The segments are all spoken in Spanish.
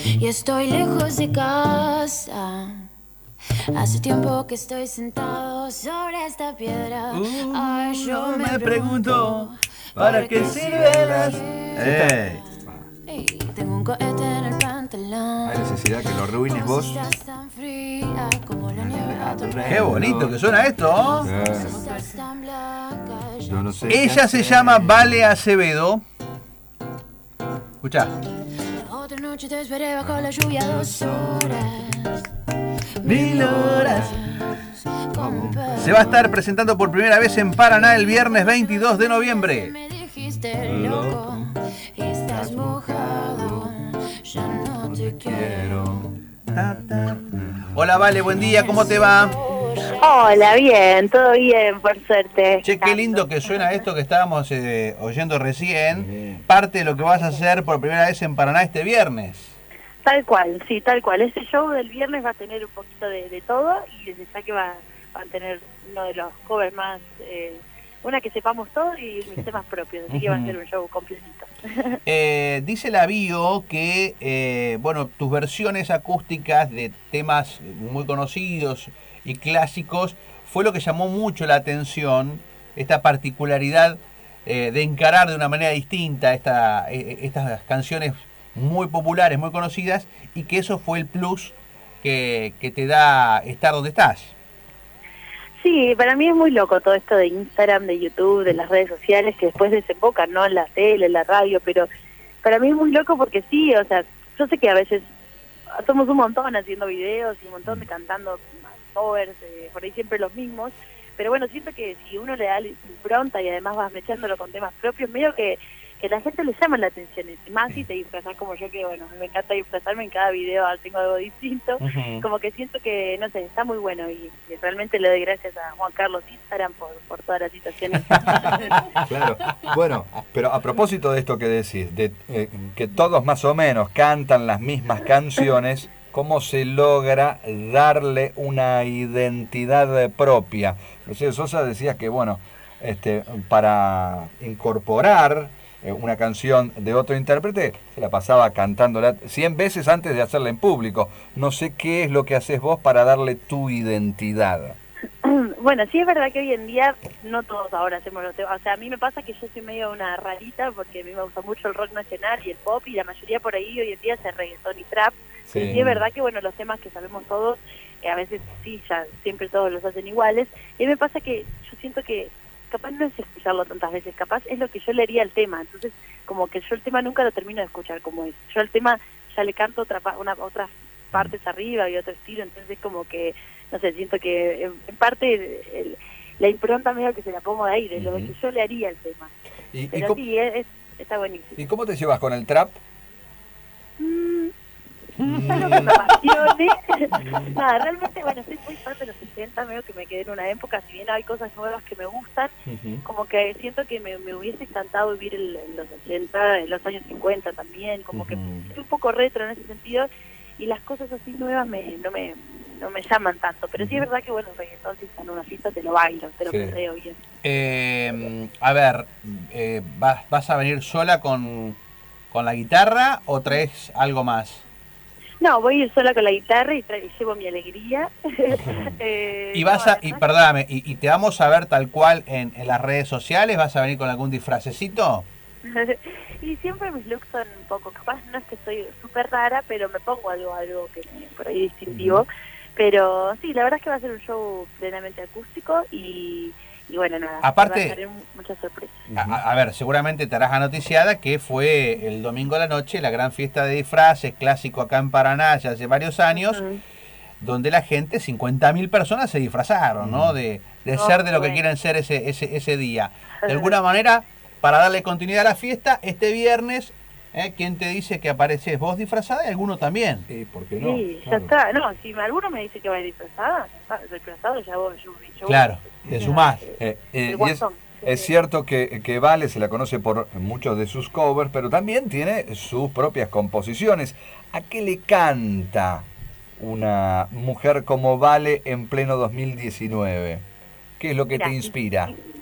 y estoy lejos de casa. Hace tiempo que estoy sentado sobre esta piedra. Ay, yo me pregunto, ¿para qué sirven las... Tengo un cohete en el pantalón. Hay necesidad que lo arruines vos. Tan fría como la nieve a tu alrededor. Qué bonito que suena esto. Yo no sé. Ella se llama Vale Acevedo. Escuchá. Otra noche te esperé bajo la lluvia 2 horas. 1000 horas. Se va a estar presentando por primera vez en Paraná el viernes 22 de noviembre. Me dijiste loco y estás mojado. Ya no te quiero. Hola Vale, buen día, ¿cómo te va? Hola, bien, todo bien, por suerte. Che, qué lindo que suena esto que estábamos oyendo recién. Parte de lo que vas a hacer por primera vez en Paraná este viernes. Tal cual, sí, tal cual. Este show del viernes va a tener un poquito de todo y desde ya que va a tener uno de los covers más, una que sepamos todo y mis temas propios, así que va a ser un show completito. Dice la bio que, bueno, tus versiones acústicas de temas muy conocidos y clásicos fue lo que llamó mucho la atención, esta particularidad de encarar de una manera distinta estas canciones muy populares, muy conocidas, y que eso fue el plus que te da estar donde estás. Sí, para mí es muy loco todo esto de Instagram, de YouTube, de las redes sociales, que después desembocan, ¿no?, en la tele, en la radio, pero para mí es muy loco porque sí, o sea, yo sé que a veces somos un montón haciendo videos y un montón de cantando covers, por ahí siempre los mismos, pero bueno, siento que si uno le da impronta y además vas mechándolo con temas propios, medio que la gente le llama la atención, y más si te disfrazas como yo, que bueno, me encanta disfrazarme, en cada video tengo algo distinto, como que siento que, no sé, está muy bueno y realmente le doy gracias a Juan Carlos Instagram por todas las situaciones. Claro, bueno, pero a propósito de esto que decís, de que todos más o menos cantan las mismas canciones, ¿cómo se logra darle una identidad propia? Mercedes Sosa decía que, bueno, para incorporar una canción de otro intérprete, se la pasaba cantándola 100 veces antes de hacerla en público. No sé qué es lo que haces vos para darle tu identidad. Bueno, sí es verdad que hoy en día no todos ahora hacemos los temas. O sea, a mí me pasa que yo soy medio una rarita porque a mí me gusta mucho el rock nacional y el pop, y la mayoría por ahí hoy en día hace reggaetón y trap. Sí. Y sí es verdad que, bueno, los temas que sabemos todos, a veces sí, ya siempre todos los hacen iguales. Y a mí me pasa que yo siento que capaz no es escucharlo tantas veces, capaz es lo que yo le haría al tema. Entonces, como que yo el tema nunca lo termino de escuchar como es. Yo al tema ya le canto otras partes arriba y otro estilo, entonces como que, no sé, siento que en parte la impronta medio que se la pongo de ahí, de lo que yo le haría al tema. Pero sí, está buenísimo. ¿Y cómo te llevas con el trap? No es lo que me apasione. Nada, realmente, bueno, soy muy fan de los 60, medio que me quedé en una época, si bien hay cosas nuevas que me gustan, como que siento que me hubiese encantado vivir en los 80, en los años 50 también, como que estoy un poco retro en ese sentido, y las cosas así nuevas no me llaman tanto, pero sí es verdad que, bueno, el reggaetón, si está en una fiesta, te lo bailo, te lo perreo bien. A ver, ¿vas a venir sola con la guitarra o traes algo más? No, voy a ir sola con la guitarra y llevo mi alegría. Y perdóname, y te vamos a ver tal cual en las redes sociales. ¿Vas a venir con algún disfracecito? Y siempre mis looks son un poco, capaz no es que soy súper rara, pero me pongo algo que por ahí distintivo. Pero sí, la verdad es que va a ser un show plenamente acústico y bueno, nada, aparte, va a tener muchas sorpresas. A ver, seguramente te harás anoticiada que fue el domingo a la noche la gran fiesta de disfraces, clásico acá en Paraná ya hace varios años, donde la gente, 50.000 personas se disfrazaron, ¿no? De ser de lo que quieren ser ese día. De alguna manera, para darle continuidad a la fiesta, este viernes, ¿quién te dice que apareces vos disfrazada y alguno también? ¿Por qué no? Sí, claro. Ya está. No, si alguno me dice que va a ir disfrazado, ya voy. Yo claro, te sumás. Es cierto que Vale se la conoce por muchos de sus covers, pero también tiene sus propias composiciones. ¿A qué le canta una mujer como Vale en pleno 2019? ¿Qué es lo que te inspira?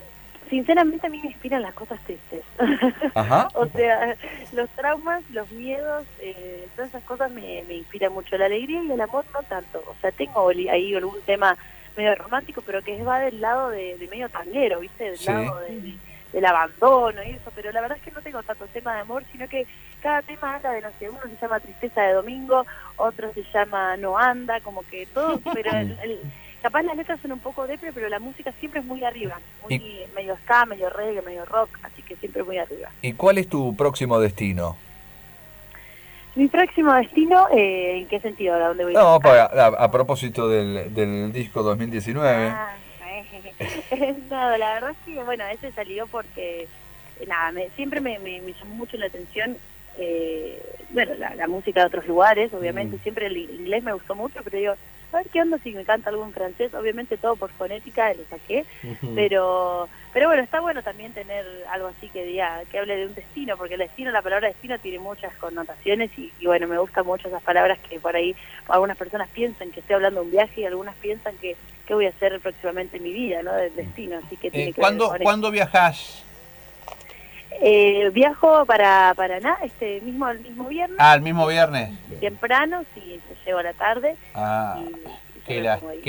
Sinceramente a mí me inspiran las cosas tristes. Ajá. O sea, los traumas, los miedos, todas esas cosas me inspiran mucho. La alegría y el amor no tanto. O sea, tengo ahí algún tema medio romántico, pero que va del lado de medio tanguero, ¿viste? Del Sí. lado del abandono y eso. Pero la verdad es que no tengo tanto tema de amor, sino que cada tema habla de, no sé, uno se llama Tristeza de Domingo, otro se llama No Anda, como que todo, pero capaz las letras son un poco depre, pero la música siempre es muy arriba, muy medio ska, medio reggae, medio rock, así que siempre muy arriba. ¿Y cuál es tu próximo destino? Mi próximo destino, ¿en qué sentido? ¿A dónde voy? No, a propósito del disco 2019. No, la verdad es que, bueno, ese salió porque, nada, siempre me llamó mucho la atención, bueno, la música de otros lugares, obviamente, siempre el inglés me gustó mucho, pero digo, a ver qué onda si me canta algo en francés, obviamente todo por fonética lo saqué, pero bueno, está bueno también tener algo así que diga, que hable de un destino, porque el destino, la palabra destino tiene muchas connotaciones y bueno, me gustan mucho esas palabras que por ahí algunas personas piensan que estoy hablando de un viaje y algunas piensan que voy a hacer próximamente en mi vida, ¿no? Del destino, así que tiene que ver con ¿Cuándo viajás? Viajo para Paraná el mismo viernes. Ah, el mismo viernes. Temprano, sí, llego a la tarde. Ah, qué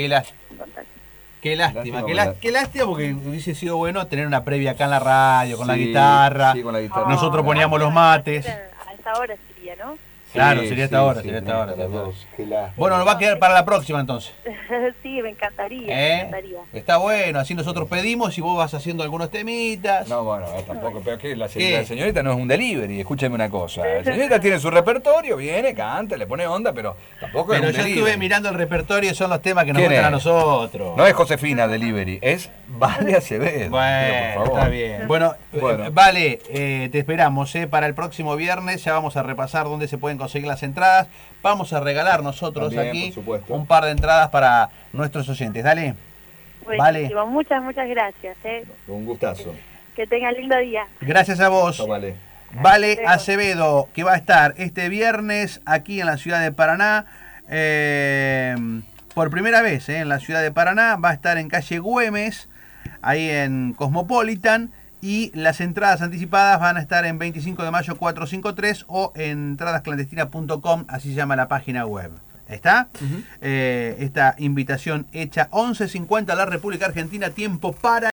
lástima, porque hubiese sido bueno tener una previa acá en la radio, con la guitarra. Sí, con la guitarra. Nosotros poníamos los mates. A esta hora sería, ¿no? Claro, sería esta hora, sería esta hora. Bueno, nos va a quedar para la próxima entonces. Sí, me encantaría. Está bueno, así nosotros pedimos y vos vas haciendo algunos temitas. No, bueno, tampoco, pero que la señorita no es un delivery, escúcheme una cosa. La señorita tiene su repertorio, viene, canta, le pone onda, pero tampoco es un Pero yo delivery. estuve mirando el repertorio y son los temas que nos gustan a nosotros. No es Josefina Delivery, es Vale Acevedo. Bueno, por favor. está bien. Bueno, Vale, te esperamos para el próximo viernes. Ya vamos a repasar dónde se pueden conseguir las entradas. Vamos a regalar nosotros También, aquí por supuesto, un par de entradas para nuestros oyentes. Dale. Vale. Muchas gracias. Un gustazo. Que tengan lindo día. Gracias a vos. Vale. Vale Acevedo, que va a estar este viernes aquí en la ciudad de Paraná. Por primera vez en la ciudad de Paraná. Va a estar en calle Güemes, ahí en Cosmopolitan. Y las entradas anticipadas van a estar en 25 de mayo 453 o en entradasclandestinas.com, así se llama la página web. ¿Está? Esta invitación hecha 11:50 a la República Argentina, tiempo para...